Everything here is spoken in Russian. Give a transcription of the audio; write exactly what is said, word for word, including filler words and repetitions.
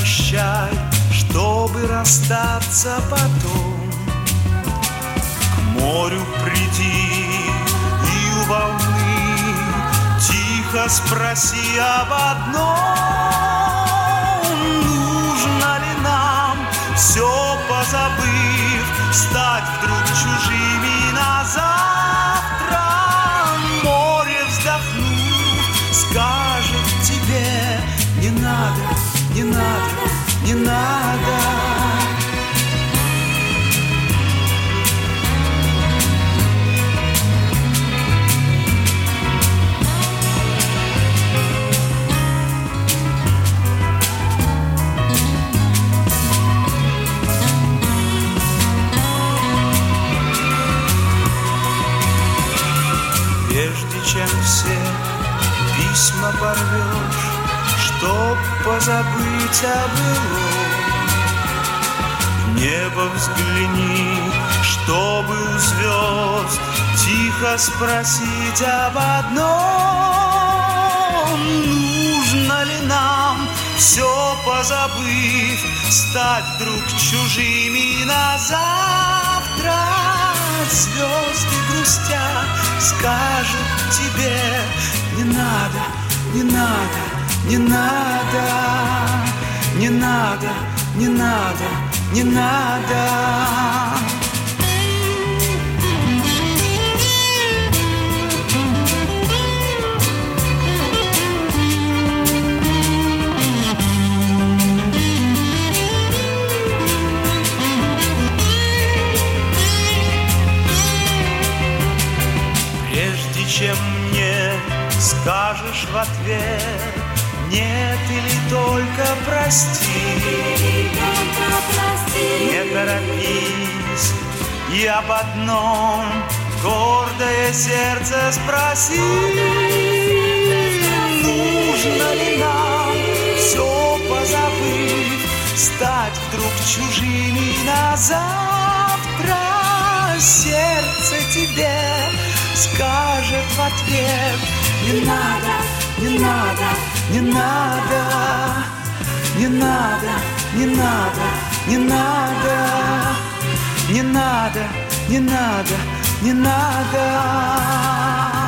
прощай, чтобы расстаться потом. К морю приди и у волны тихо спроси об одном: нужно ли нам, все позабыв, стать вдруг чужими на завтра? Море, вздохнув, скажет тебе: не надо, не надо, не надо. Прежде чем все письма порвешь, чтоб позабыть о былом, в небо взгляни, чтобы у звезд тихо спросить об одном: нужно ли нам, все позабыв, стать вдруг чужими на завтра? Звезды грустя скажут тебе: не надо, не надо, не надо, не надо, не надо, не надо. Прежде чем мне скажешь в ответ нет или только прости, не торопись и об одном гордое сердце спроси: нужно ли нам, все позабыв, стать вдруг чужими на завтра? Сердце тебе скажет в ответ: не надо, не надо, не надо, не надо, не надо, не надо, не надо, не надо, не надо.